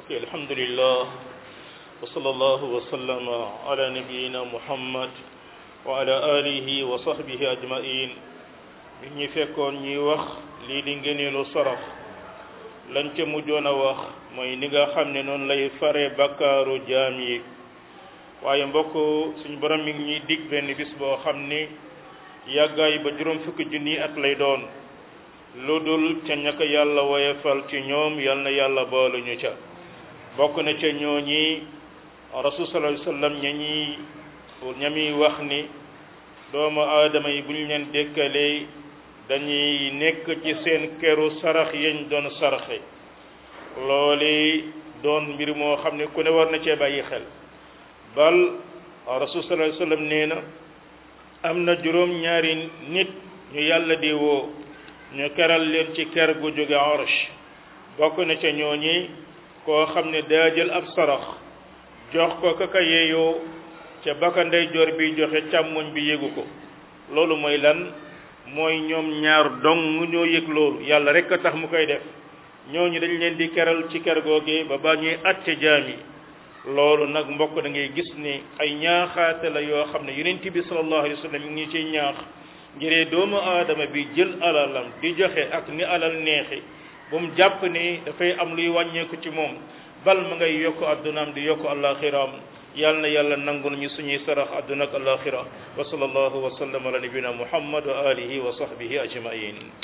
الحمد لله وصلى الله وسلم على نبينا محمد وعلى آله وصحبه أجمعين bi ñu fekkoon ñuy wax lii di ngëneelu sarax lañ ca mujjoon a wax mooy ni nga xam ne noonu lay fare bakkaaru jaam yi waaye mbokk suñu borom mi ngi ñuy dig benn bis boo xam ni yàggaay ba juróom fukki junni at lay doon lu dul ca ñaka yàlla woyefal ci ñoom yal na yàlla boole ñu ca bokk na ca ñooñi rasul sallallahu alayhi wasallam ñami wax ni doomu aadama yi bu ñu leen dekkalee dañuy nekk ci seen keru sarax yañ doon saraxe loolu doon mbir moo xam ne ku ne war na cee bàyyi xel bal rasul sallallahu alayhi wasallam nee na am na juróom ñaari nit ñu yàlla di woo ñu keral leen ci ker gu jóge arsh bokk na ca ñooñi koo xam ne daa jël ab sarax jox ko kaka yeeyoo ca baka ndeyjoor bi joxe càmmoñ bi yégu ko loolu mooy lan mooy ñoom ñaar dong ñoo yëg loolu yàlla rek a tax mu koy def ñooñu dañ leen di keral ci ker googe ba ñuy àtte jaam yi loolu nag mbokk da ngay gis ni ay ñaaxaate la yoo xam ne yonent bi sallallahu alayhi wa sallam mi ngi ciy ñaax ngiree doomu aadama bi jël alalam di joxe ak ni alal neexi bu mu jàpp ni dafay am luy wàññeeku ci moom bal ma ngay yokk addunaam di yokk alaxiraam yal na yàlla nangul ñu suñuy sarax adduna ak alaxira wa sallallahu wa sallam ala nabina muhammad wa alihi wa sahbihi ajmain